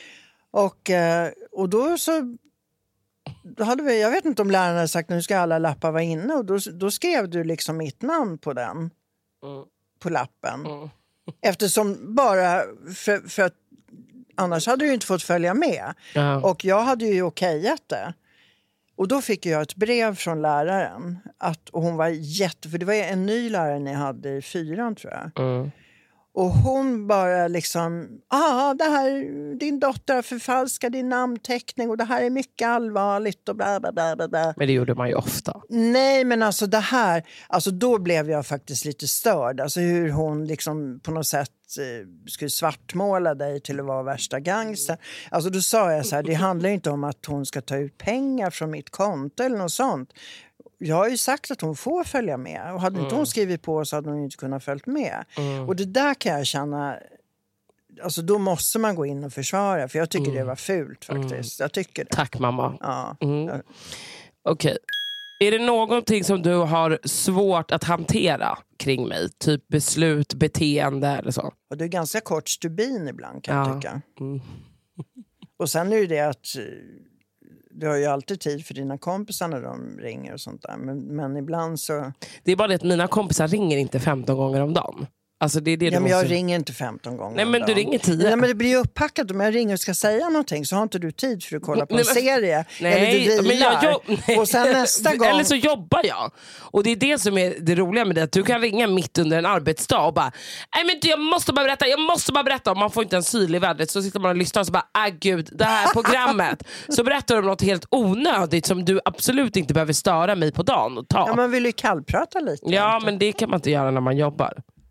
Och då så... Då hade vi, jag vet inte om lärarna hade sagt nu ska alla lappar vara inne. Och då skrev du liksom mitt namn på den. På lappen. Eftersom bara för att annars hade du inte fått följa med. Och jag hade ju okejat det. Och då fick jag ett brev från läraren. Och hon var för det var en ny lärare ni hade i 4:an tror jag. Och hon bara liksom, det här, din dotter har förfalskat din namnteckning och det här är mycket allvarligt och bla bla bla bla. Men det gjorde man ju ofta. Nej, men alltså det här, alltså då blev jag faktiskt lite störd. Alltså hur hon liksom på något sätt skulle svartmåla dig till att vara värsta gangster. Alltså då sa jag så här, det handlar inte om att hon ska ta ut pengar från mitt konto eller något sånt. Jag har ju sagt att hon får följa med. Och hade inte hon skrivit på så hade hon inte kunnat följa med. Och det där kan jag känna... Alltså då måste man gå in och försvara. För jag tycker det var fult faktiskt. Jag tycker det. Tack mamma. Ja. Okej. Är det någonting som du har svårt att hantera kring mig? Typ beslut, beteende eller så? Och det är ganska kort stubin ibland kan jag tycka. Och sen är det att... Du har ju alltid tid för dina kompisar när de ringer och sånt där. Men ibland så... Det är bara det att mina kompisar ringer inte 15 gånger om dagen. Alltså det är det men jag ringer inte 15 gånger. Nej, men du ringer 10. Nej, men det blir ju upppackat. Om jag ringer och ska säga någonting så har inte du tid för att kolla på en serie. Nej, eller du vilar. Och sen nästa gång... Eller så jobbar jag. Och det är det som är det roliga med det. Att du kan ringa mitt under en arbetsdag och bara, nej men jag måste bara berätta. Och man får inte en syl i vädret. Så sitter man och lyssnar och så bara, gud, det här programmet. Så berättar de något helt onödigt som du absolut inte behöver störa mig på dagen och ta. Ja, man vill ju kallprata lite. Ja, men det kan man inte göra när man jobbar.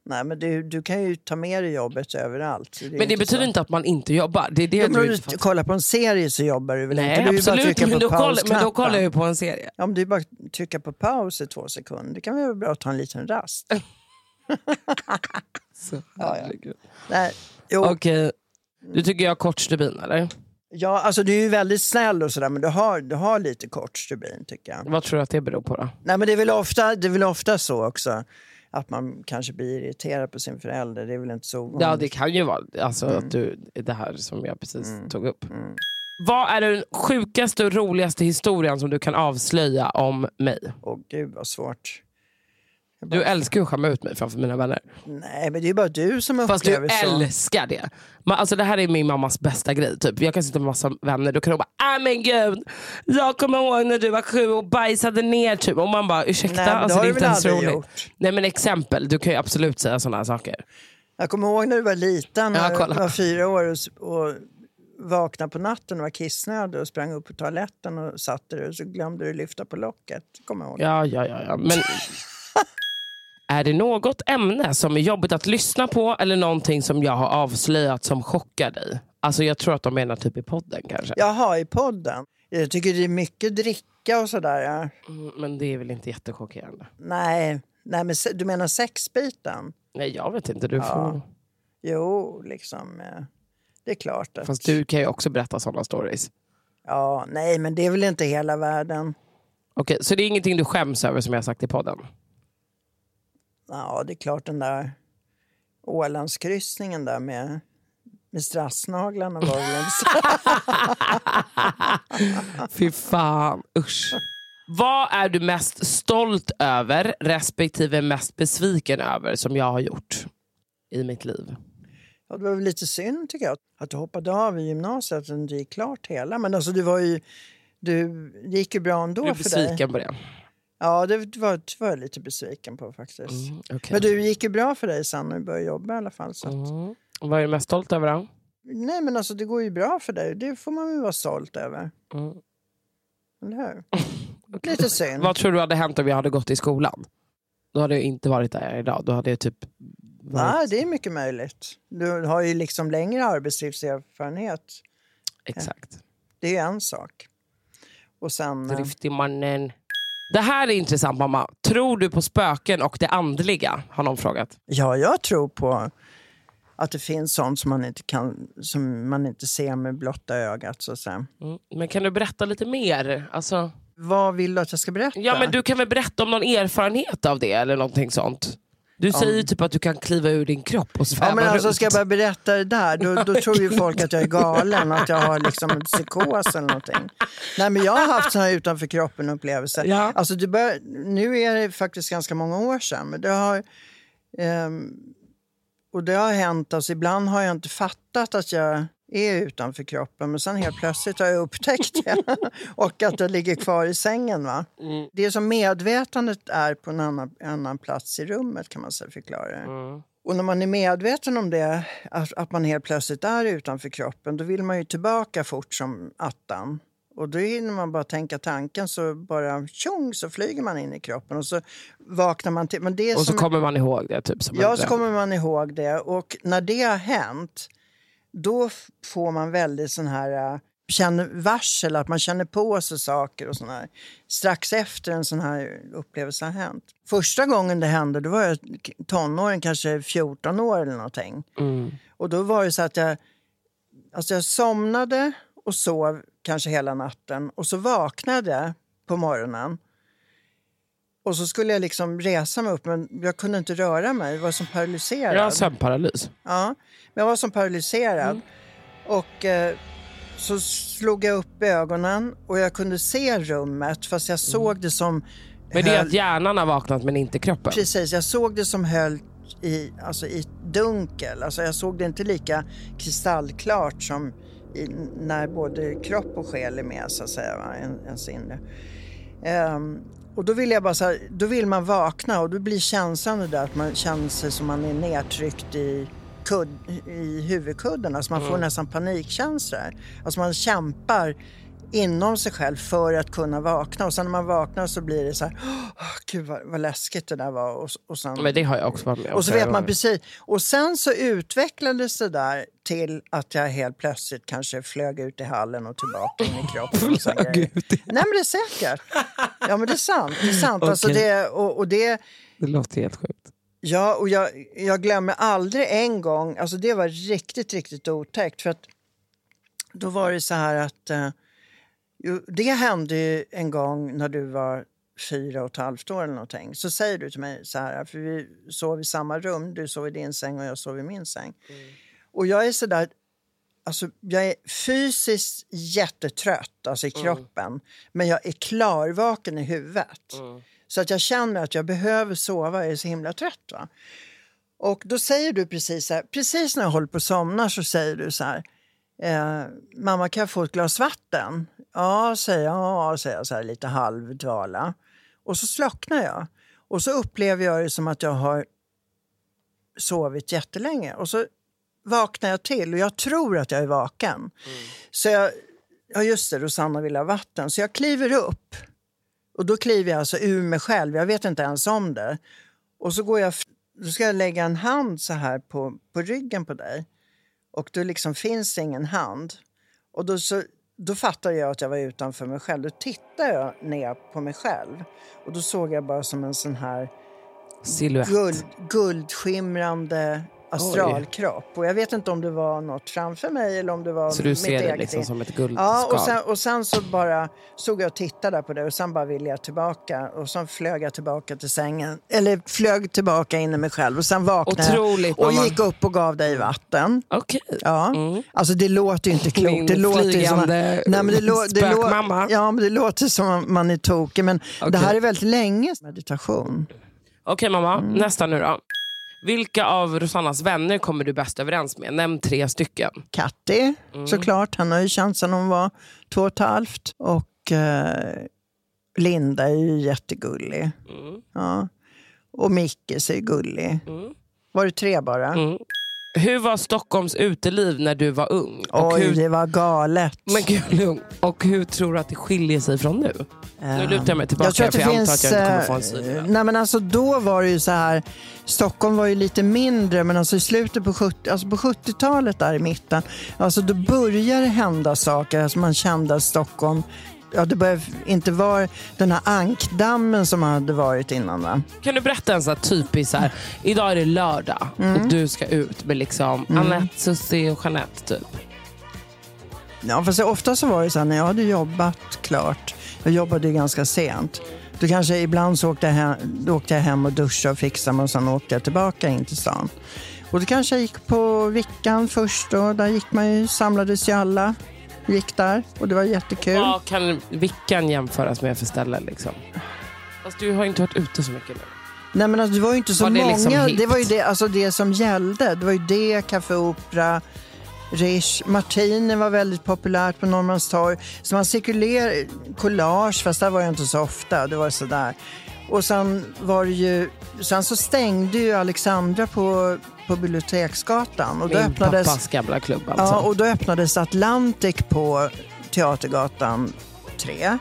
Nej, men du kan ju ta med dig jobbet överallt. Men det betyder inte att man inte jobbar. Det är det du kollar på en serie så jobbar du väl inte? Nej, absolut. Men då kollar jag ju på en serie. Ja, men du bara trycka på paus i 2 sekunder. Det kan vara bra att ta en liten rast. Så herregud. Nej, jo. Okej. Du tycker jag har kort stubin, eller? Ja, alltså du är ju väldigt snäll och sådär, men du har lite kort stubin, tycker jag. Vad tror du att det beror på då? Nej, men det är väl ofta så också. Att man kanske blir irriterad på sin förälder. Det är väl inte så ovanligt. Ja, det kan ju vara alltså, att det här som jag precis tog upp. Vad är den sjukaste och roligaste historien som du kan avslöja om mig? Åh gud, vad svårt. Du älskar ju att skämma ut mig framför mina vänner. Nej, men det är bara du som upplever så. Fast du älskar det. Men alltså det här är min mammas bästa grej. Typ. Jag kan sitta med massa vänner. Då kan de bara, men gud. Jag kommer ihåg när du var 7 och bajsade ner. Typ. Och man bara, ursäkta. Nej, men alltså, det är inte ens roligt. Gjort. Nej, men exempel. Du kan ju absolut säga sådana här saker. Jag kommer ihåg när du var liten. När du var 4 år och vaknade på natten och var kissnödig och sprang upp på toaletten och satte dig. Och så glömde du lyfta på locket. Kommer ihåg. Ja. Men... Är det något ämne som är jobbigt att lyssna på eller någonting som jag har avslöjat som chockar dig? Alltså jag tror att de menar typ i podden kanske. Jaha, i podden. Jag tycker det är mycket dricka och sådär. Ja. Men det är väl inte jättechockerande? Nej, men du menar sexbiten? Nej, jag vet inte. Du får... Jo, liksom. Det är klart att... Fast du kan ju också berätta sådana stories. Ja, nej, men det är väl inte hela världen. Okej, så det är ingenting du skäms över som jag har sagt i podden? Ja, det är klart den där Ålandskryssningen där med strassnaglarna var väl inte så. Fy fan, usch. Vad är du mest stolt över respektive mest besviken över som jag har gjort i mitt liv? Ja, det var väl lite synd tycker jag att du hoppade av i gymnasiet och inte gick klart hela. Men alltså du gick ju bra ändå för dig. Du är besviken på det? Ja, det var jag lite besviken på faktiskt. Okay. Men du gick ju bra för dig sen när du började jobba i alla fall. Så att... Vad är du mest stolt över då? Nej, men alltså det går ju bra för dig. Det får man ju vara stolt över. Eller hur? Okay. Lite synd. Vad tror du hade hänt om jag hade gått i skolan? Då hade jag inte varit där idag. Då hade jag typ... Nej, det är mycket möjligt. Du har ju liksom längre arbetslivserfarenhet. Exakt. Det är en sak. Och sen... Driftig mannen. Det här är intressant, mamma. Tror du på spöken och det andliga? Har någon frågat. Ja, jag tror på att det finns sånt som man inte ser med blotta ögat. Så att säga. Men kan du berätta lite mer? Alltså... Vad vill du att jag ska berätta? Ja, men du kan väl berätta om någon erfarenhet av det eller någonting sånt. Du säger typ att du kan kliva ur din kropp och sväva men alltså runt. ska jag bara berätta det där, då tror ju folk att jag är galen, att jag har liksom en psykos eller någonting. Nej, men jag har haft sån här utanför kroppen upplevelse. Ja. Alltså nu är det faktiskt ganska många år sedan, men det har och det har hänt, alltså ibland har jag inte fattat att jag är utanför kroppen, men sen helt plötsligt har jag upptäckt det och att det ligger kvar i sängen, va? Det är som medvetandet är på en annan plats i rummet, kan man säga, förklara det. Och när man är medveten om det, att man helt plötsligt är utanför kroppen, då vill man ju tillbaka fort som attan. Och då när man bara tänker tanken så bara tjong så flyger man in i kroppen och så vaknar man till. Men det och så kommer man ihåg det typ som ja, så kommer man ihåg det. Och när det har hänt, då får man väldigt sån här varsel, att man känner på sig saker och sån här. Strax efter en sån här upplevelse har hänt. Första gången det hände, då var jag tonåring, kanske 14 år eller någonting. Och då var det så att jag somnade och sov kanske hela natten. Och så vaknade jag på morgonen. Och så skulle jag liksom resa mig upp, men jag kunde inte röra mig. Jag var som paralyserad. Ja, sömnparalys. Ja, men jag var som paralyserad. Och så slog jag upp ögonen och jag kunde se rummet, fast jag såg det som... Men det är att hjärnan har vaknat men inte kroppen. Precis, jag såg det som höll i dunkel. Alltså jag såg det inte lika kristallklart som när både kropp och själ är med, så att säga, va? Ens inre. Och då vill jag bara så här, då vill man vakna och då blir känslan det där att man känner sig som man är nedtryckt i huvudkudden. Alltså man får nästan panikkänslor. Alltså man kämpar inom sig själv för att kunna vakna. Och sen när man vaknar så blir det så här, gud vad läskigt det där var. Och sen, men det har jag också varit med om. Och så vet man precis. Och sen så utvecklades det där till att jag helt plötsligt kanske flög ut i hallen och tillbaka in i kroppen. Och Nej, men det är säkert. Ja, men det är sant. Det är sant. Okay. Alltså det låter helt sjukt. Ja, och jag glömmer aldrig en gång. Alltså det var riktigt, riktigt otäckt. För att då var det så här att... det hände ju en gång när du var 4,5 år eller någonting. Så säger du till mig så här, för vi sov i samma rum. Du sov i din säng och jag sov i min säng. Och jag är så där, alltså jag är fysiskt jättetrött, alltså i kroppen. Men jag är klarvaken i huvudet. Så att jag känner att jag behöver sova, jag är så himla trött, va. Och då säger du precis så här, precis när jag håller på att somna så säger du så här, mamma, kan jag få ett glas vatten? Ja, säger jag så här lite halvdvala. Och så slocknar jag. Och så upplever jag det som att jag har sovit jättelänge. Och så vaknar jag till och jag tror att jag är vaken. Så just det, Rosanna vill ha vatten. Så jag kliver upp. Och då kliver jag alltså ur mig själv. Jag vet inte ens om det. Och så då ska jag lägga en hand så här på ryggen på dig. Och då liksom finns ingen hand. Och då fattade jag att jag var utanför mig själv. Då tittade jag ner på mig själv. Och då såg jag bara som en sån här silhuett. Guldskimrande astralkropp. Och jag vet inte om det var något framför mig eller om det var så du ser det liksom som ett guldskal. Ja, och sen så bara såg jag och tittade på det och sen bara ville jag tillbaka och sen flög jag tillbaka till sängen eller flög tillbaka in i mig själv och sen vaknade jag och gick upp och gav dig vatten. Okej. Ja. Alltså det låter ju inte klokt. Det låter ju som men det låter som man är tokig, men det här är väldigt länge meditation. Okej, mamma, nästa nu då. Vilka av Rosannas vänner kommer du bäst överens med? Nämn 3 stycken. Katti, såklart. Han har ju känt sedan hon var 2,5. Och Linda är ju jättegullig. Ja. Och Micke är gullig. Var det 3 bara? Hur var Stockholms uteliv när du var ung? Det var galet. Men gud, och hur tror du att det skiljer sig från nu? Nu lutar jag mig tillbaka, jag tror att det för jag finns, antar att jag inte kommer få en syn. Nej, men alltså då var det ju så här, Stockholm var ju lite mindre, men alltså i slutet på 70-talet där i mitten, alltså då började hända saker, alltså man kände att Stockholm, det började inte vara den här ankdammen som hade varit innan, va? Kan du berätta en sån här typisk så här, idag är det lördag och du ska ut med liksom Anette, Susie och Jeanette typ. Ja, fast ofta så var det så här, när jag hade jobbat klart, jag jobbade ju ganska sent. Då kanske ibland så åkte jag hem och duschade och fixade mig och sen åkte jag tillbaka in till stan. Och då kanske jag gick på Vickan först och där gick man ju, samlades ju alla, gick där och det var jättekul. Vad kan Vickan jämföras med för ställe liksom? Fast du har inte varit ute så mycket nu. Nej, men alltså, det var ju inte så många, liksom det var ju det, alltså det som gällde. Det var ju det, Café Opera, Rish, Martini var väldigt populärt på Norrmalmstorg. Så man cirkulerade collage, fast där var jag inte så ofta. Det var så där. Och sen var det ju, sen så stängde ju Alexandra på Biblioteksgatan och då öppnades pappas gamla klubb alltså. Ja, och då öppnades Atlantic på Teatergatan 3.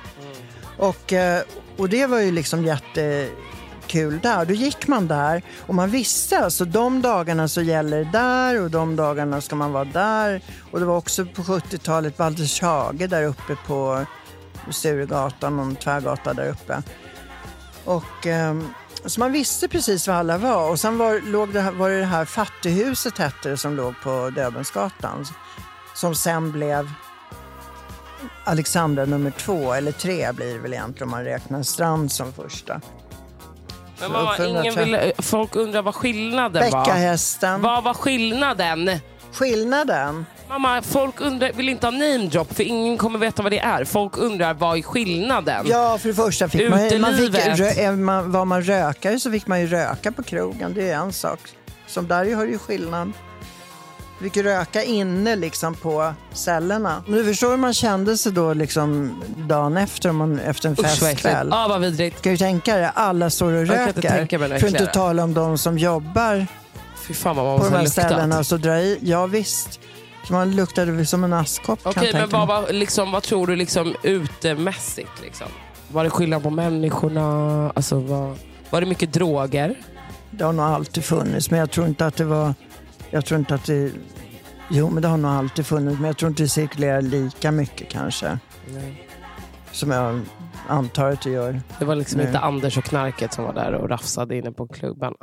Och det var ju liksom jättekul där. Då gick man där och man visste, alltså de dagarna så gäller det där och de dagarna ska man vara där. Och det var också på 70-talet Baldershage där uppe på Sturegatan och Tvärgatan där uppe. Och så man visste precis vad alla var. Och sen var det här fattighuset hette det, som låg på Döbensgatan. Som sen blev Alexandra nummer 2 eller 3 blir det väl egentligen om man räknar Strand som första. Men folk undrar vad skillnaden var. Bäckahästen. Vad var skillnaden? Skillnaden? Mamma, folk vill inte ha name drop för ingen kommer veta vad det är. Folk undrar vad är skillnaden? Ja, för det första fick var man rökare så fick man ju röka på krogen. Det är en sak. Som där har ju skillnad. Vi fick röka inne liksom på cellerna. Men du förstår hur man kände sig då liksom dagen efter, efter en festkväll. Ja, vad vidrigt. Ska du tänka dig, alla står och röker. För inte tala om de som jobbar på de här ställena och så drar i. Ja, visst. Så man luktade som en askkopp. Okej, men vad tror du liksom utemässigt liksom? Var det skillnad på människorna? Alltså, var det mycket droger? Det har nog alltid funnits, men jag tror inte att det var... Jo, men det har nog alltid funnits, men jag tror inte det cirkulerar lika mycket kanske. Nej. Som jag antar att det gör. Det var liksom inte Anders och knarket som var där och rafsade inne på klubbarna.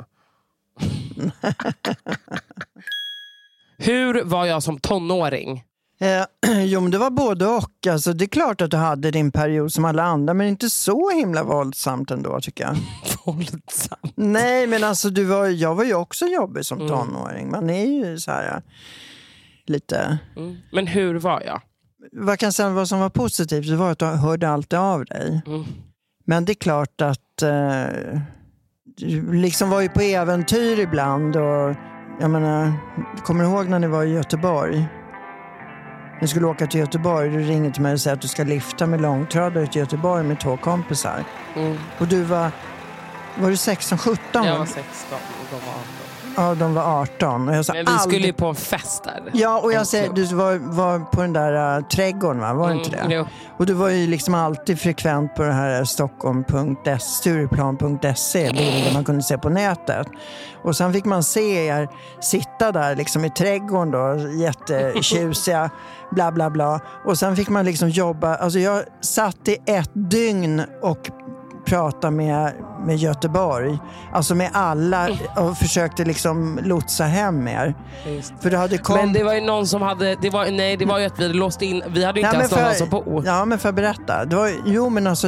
Hur var jag som tonåring? Jo, men det var både och. Alltså, det är klart att du hade din period som alla andra, men inte så himla våldsamt ändå, tycker jag. Våldsamt? Nej, men alltså jag var ju också jobbig som tonåring. Man är ju så här lite... Men hur var jag? Vad kan säga vad som var positivt? Det var att du hörde alltid av dig. Men det är klart att du liksom var ju på äventyr ibland. Och jag menar, kommer du ihåg när ni var i Göteborg? Ni skulle åka till Göteborg. Du ringer till mig och säger att du ska lifta med långtradare till Göteborg med 2 kompisar. Och du var du 16-17? Jag var 16 och de var 18. Ja, de var 18. Och jag sa, men vi skulle ju på en fest där. Ja, och jag säger, du var på den där trädgården, va? Var det inte det? Jo. Och du var ju liksom alltid frekvent på det här Stureplan.se bilder man kunde se på nätet. Och sen fick man se er sitta där liksom i trädgården då, jättetjusiga, bla bla bla. Och sen fick man liksom jobba, alltså jag satt i 1 dygn och prata med Göteborg, alltså med alla, och försökte liksom lotsa hem er. För det hade men det var ju någon som hade, det var ju att vi låst in, vi hade ju inte ens någon som på. Ja, men för att berätta, det var, men alltså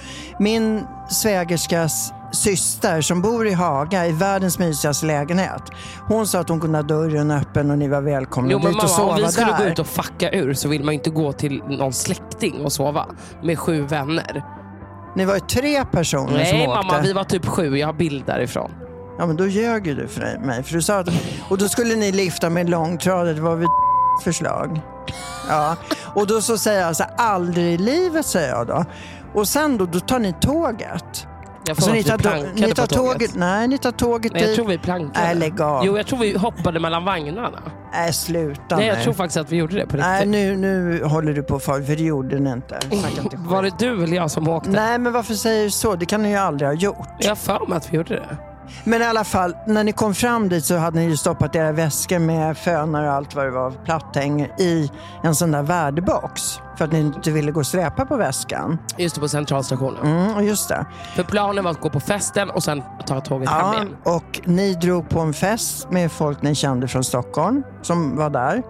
min svägerskas syster som bor i Haga i världens mysigaste lägenhet. Hon sa att hon kunde ha dörren öppen och ni var välkomna dit och sova där. Om vi skulle gå ut och fucka ur så vill man inte gå till någon släkting och sova med 7 vänner. Ni var ju 3 personer som åkte. Nej mamma, vi var typ 7, jag har bild därifrån. Ja, men då ljög du för mig. För du sa att, och då skulle ni lifta med långtradare, det var väl förslag. Ja, och då så säger jag så här, aldrig i livet, säger jag då. Och sen då tar ni tåget. Så ni tar tåget. Nej, ni tar tåget. Nej, jag tror vi plankade. Nej, lägg av. Jo, jag tror vi hoppade mellan vagnarna. Nej, sluta. Nej, jag tror faktiskt att vi gjorde det på riktigt. Nej, nu håller du på för det gjorde ni inte. Var det du eller jag som åkte? Nej, men varför säger du så? Det kan ni ju aldrig ha gjort. Jag för mig att vi gjorde det. Men i alla fall, när ni kom fram dit så hade ni ju stoppat era väskor med fönar och allt vad det var, platthänger i en sån där värdebox. För att ni inte ville gå och släpa på väskan. Just det, på centralstationen. Just det. För planen var att gå på festen och sen ta tåget hem igen. Och ni drog på en fest med folk ni kände från Stockholm som var där.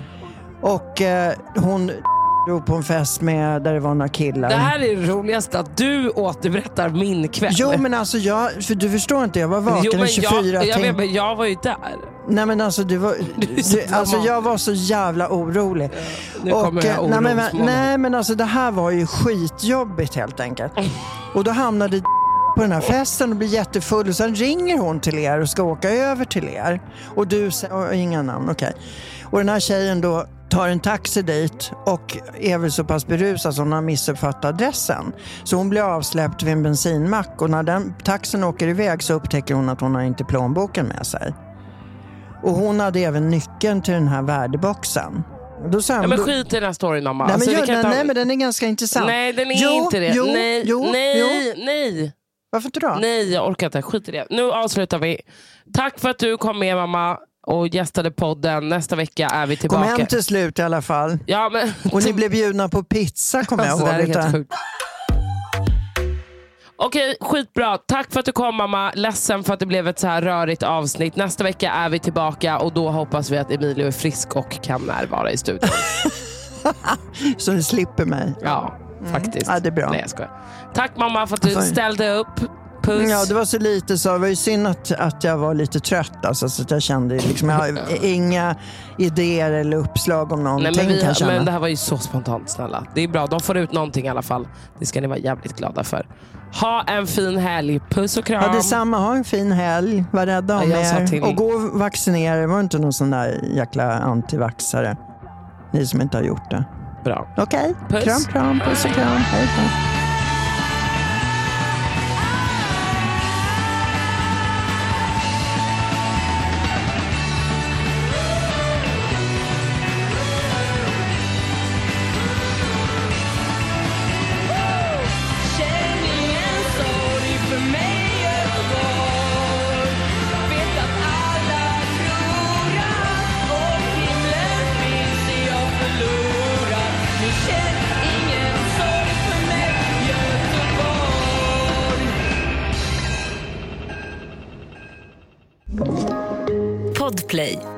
Och hon drog på en fest där det var några killar. Det här är det roligaste, att du återberättar min kväll. Jo, men alltså för du förstår inte, jag var vaken i 24 timmar. Men jag var ju där. Nej, men alltså jag var så jävla orolig. Nu kommer jag nej, men alltså det här var ju skitjobbigt helt enkelt. Och då hamnade på den här festen och blir jättefull och sen ringer hon till er och ska åka över till er. Och du säger, inga namn, okej. Och den här tjejen då tar en taxi dit och är väl så pass berusad som hon har missuppfattat adressen. Så hon blir avsläppt vid en bensinmack och när den taxin åker iväg så upptäcker hon att hon har inte plånboken med sig. Och hon hade även nyckeln till den här värdeboxen. Då sa han, men skit i den här storyn, mamma. Nej, men den är ganska intressant. Nej, den är inte det. Nej. Varför inte då? Nej, jag orkar inte. Skit i det. Nu avslutar vi. Tack för att du kom med, mamma, och gästade podden. Nästa vecka är vi tillbaka. Kom hem till slut i alla fall. Ja, men... Och ni blev bjudna på pizza, kommer jag ihåg. Det är helt sjukt. Okej, skitbra. Tack för att du kom, mamma. Ledsen för att det blev ett så här rörigt avsnitt. Nästa vecka är vi tillbaka och då hoppas vi att Emilio är frisk och kan närvara i studion. Så du slipper mig. Ja, faktiskt. Ja, det är bra. Nej, jag skojar. Tack, mamma, för att du ställde upp. Puss. Ja, det var så lite så. Det var ju synd att jag var lite trött. Alltså, så att jag kände liksom, jag har inga idéer eller uppslag om någonting. Nej, men det här var ju så spontant, snälla. Det är bra, de får ut någonting i alla fall. Det ska ni vara jävligt glada för. Ha en fin helg. Puss och kram. Ja, detsamma. Ha en fin helg. Var rädda om er. Och gå och vaccinera. Det var inte någon sån där jäkla antivaxare. Ni som inte har gjort det. Bra. Okej. Kram. Puss och kram. Hej då. Share Play.